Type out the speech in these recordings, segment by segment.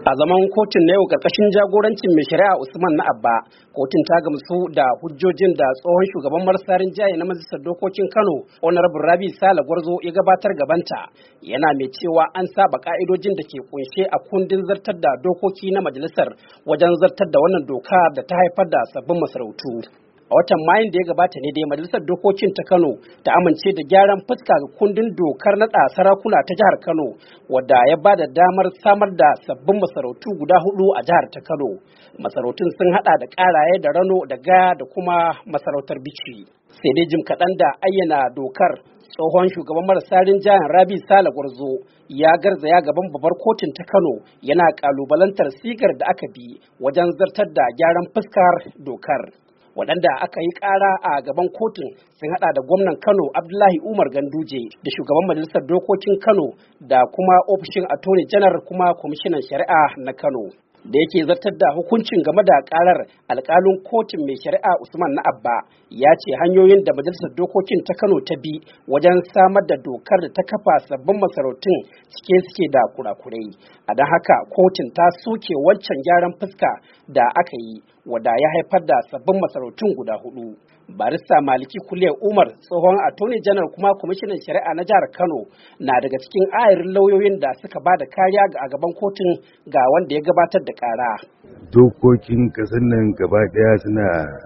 A zaman kotun na yau karkashin jagorancin mai shari'a Usman na Abba, kotun ta gamsu da hujjojin da tsohon shugaban marasa rinjaye na majalisar dokokin Kano, Honorable Rabi Sale Gwarzo ya gabatar gabanta, yana mai cewa an saba ka'idojin da ke kunshe a kundin zartar da dokoki na majalisar wajen zartar da wannan doka da ta haifar da sabbin masarautu. A watan Mayun da ya gabata ne dai majalisar dokokin ta Kano ta amince da gyaran fuska ga kundin dokar naɗa sarakuna ta jihar Kano, wadda ya ba da damar samar da sabbin masarautu guda 4 a jihar ta Kano. Masarautun sun hada da Karaye da Rano da Gaya da kuma masarautar Bichi. Sai dai jim kaɗan da ayyana dokar, tsohon shugaban marasa rinjayen Rabi Sale Gwarzo ya garzaya gaban babbar kotun ta Kano yana kalubalantar sigar da aka bi wajen zartar da gyaran fuskar dokar. Waɗanda aka yi ƙara a gaban kotun sun haɗa da gwamnan Kano Abdullahi Umar Ganduje da shugaban majalisar dokokin Kano da kuma ofishin Attorney General kuma kwamishinan shari'a na Kano. Da yake zartar da hukuncin game da ƙarar, alƙalin kotun mai shari'a Usman na Abba ya ce hanyoyin da majalisar dokokin ta Kano ta bi wajen samar da dokar da ta kafa sabbin masarautun cike suke da kurakurai. A don haka kotun ta soke wancan gyaran fuska da aka yi wadda ya haifar da sabbin masarautun guda 4. Barista Maliki Kuliyar Umar, tsohon Attorney General kuma kwamishinan shari'a na jihar Kano, na daga cikin ayarin lauyoyin da suka ba da kariya a gaban kotun ga wanda ya gabatar da kara. Dokokin ƙasar nan gaba ɗaya suna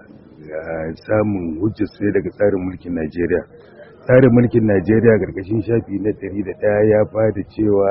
samun hujjar su daga tsarin mulkin Najeriya. Tsarin mulkin Najeriya ƙarƙashin shafi na 101 ya bada cewa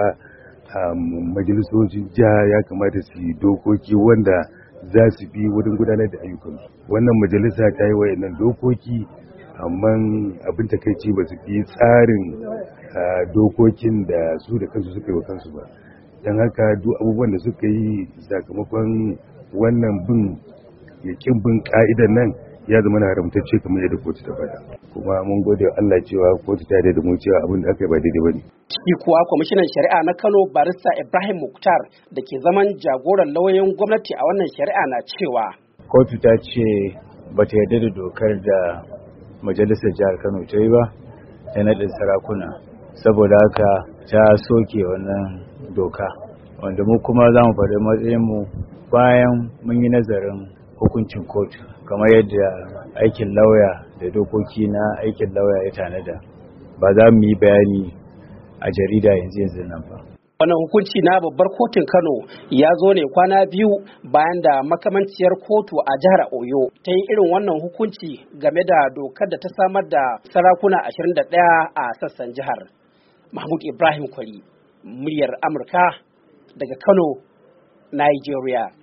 majalisocin jiha ya kamata su yi dokoki wanda za su bi wurin gudanar da ayyukansu. Wannan majalisa ta yi wayannan dokoki, amma abin takaici ba su bi tsarin dokokin da su da kansu suka yi wa kansu ba. Don haka duk abubuwan da suka yi sakamakon wannan yakin bin ka'idan nan ya zama na haramtacce kamar yadda kotu ta faɗa. Kuma mun gode wa Allah cewa kotu ta da mu cewa abin da aka yi ba daidai ba ne. Shi kuwa kwamishinan shari'a na Kano barista Ibrahim Mukhtar da ke zaman jagoran lauyoyin gwamnati a wannan shari'a na cewa kotu ta ce ba ta yarda da dokar da majalisar jihar Kano ta yi ba ta naɗin sarakuna, saboda haka ta soke wannan doka, wanda mu kuma za mu faɗi matsayinmu bayan mun yi nazarin hukuncin kotu kamar yadda aikin lauya da dokoki na aikin lauya ya tanada. Ba za mu yi bayani a jarida yanzu nan ba. Wannan hukunci na babbar kotun Kano ya zo ne kwana biyu bayan da makamanciyar kotu a jihar Oyo ta yi irin wannan hukunci game da dokar da ta samar da sarakuna 21 a sassan jihar. Mahmud Ibrahim Kwari, muryar Amurka daga Kano, Nigeria.